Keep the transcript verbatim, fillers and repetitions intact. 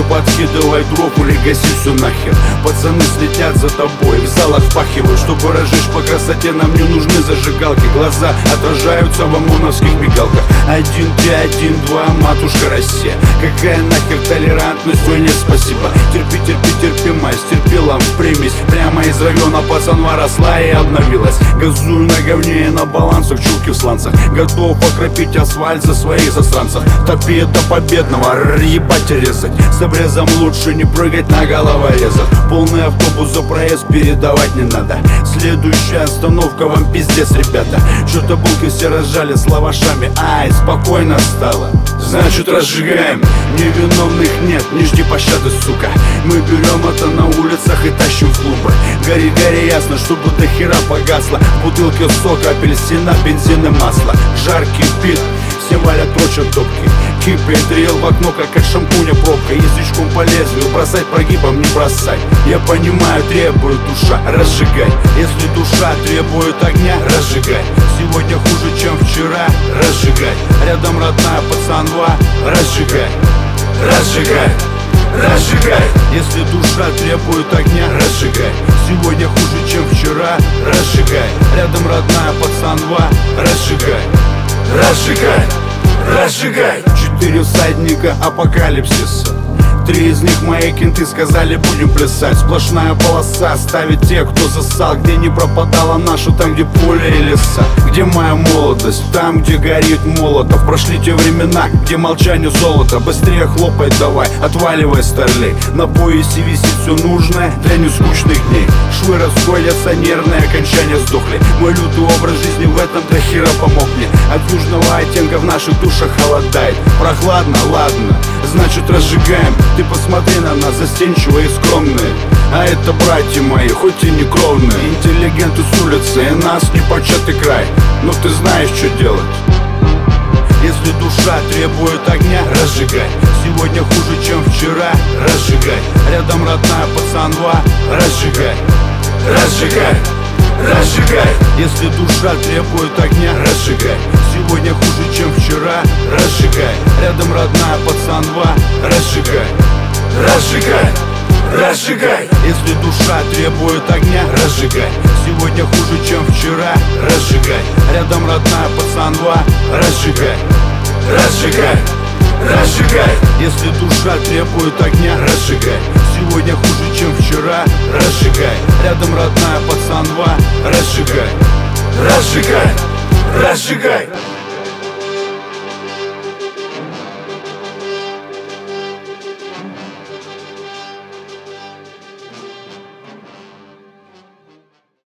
подкидывай дров или гаси все нахер. Пацаны следят за тобой, в залах впахивают. Чтобы разжечь по красоте, нам не нужны зажигалки. Глаза отражаются в ОМОНовских мигалках. Один, три, один, два, матушка Россия. Какая нахер толерантность? Ой, нет, спасибо. Терпи, терпи, терпи, май, стерпела в примесь. Прямо из района пацанва росла и обновилась. Газую на говне и на балансах, чулки в сланцах. Готов окропить асфальт за своих засранцев. Топи до победного, ебать и резать. С обрезом лучше не прыгать на головорезов. Полный автобус за проезд передавать не надо. Следующая остановка, вам пиздец, ребята. Что-то булки все разжали с лавашами. Ай, спокойно стало, значит разжигаем. Невиновных нет, не жди пощады, сука. Мы берем это на улицах и тащим в клубы. Гори, гори ясно, чтобы до хера погасло. В бутылке сока, апельсина, бензин и масло. Жаркий бит, все валят прочь от топки. Кипит дрел в окно, как от шампуня пробка. Язычком по лезвию, бросать прогибом не бросай. Я понимаю, требует душа, разжигай. Если душа требует огня, разжигай. Сегодня хуже, чем вчера, разжигай. Рядом родная пацанва, разжигай. Разжигай, разжигай. Если душа требует огня, разжигай. Сегодня хуже, чем вчера, разжигай. Рядом родная пацанва, разжигай. Разжигай, разжигай. Четыре всадника апокалипсиса. Три из них мои кенты сказали, будем плясать. Сплошная полоса ставит тех, кто засал. Где не пропадала наша, там где поле и леса. Где моя молодость, там где горит молотов. Прошли те времена, где молчание золото. Быстрее хлопай давай, отваливай старлей. На поясе висит все нужное для нескучных дней. Швы расходятся, нервные окончания сдохли. Мой лютый образ жизни в этом до хера помог мне. От южного оттенка в наших душах холодает. Прохладно, ладно, значит разжигаем. Ты посмотри на нас, застенчивые и скромные. А это братья мои, хоть и не кровные. Интеллигенты с улицы, и нас непочатый край. Но ты знаешь, что делать. Если душа требует огня, разжигай. Сегодня хуже, чем вчера, разжигай. Рядом родная пацанва, разжигай. Разжигай, разжигай. Если душа требует огня, разжигай. Сегодня хуже, чем вчера, разжигай. Рядом родная пацанва, разжигай. Разжигай, разжигай. Если душа требует огня, разжигай. Сегодня хуже, чем вчера, разжигай. Рядом родная пацанва, разжигай. Разжигай, разжигай. Если душа требует огня, разжигай. Сегодня хуже, чем вчера, разжигай. Рядом родная пацанва, разжигай. Разжигай, разжигай.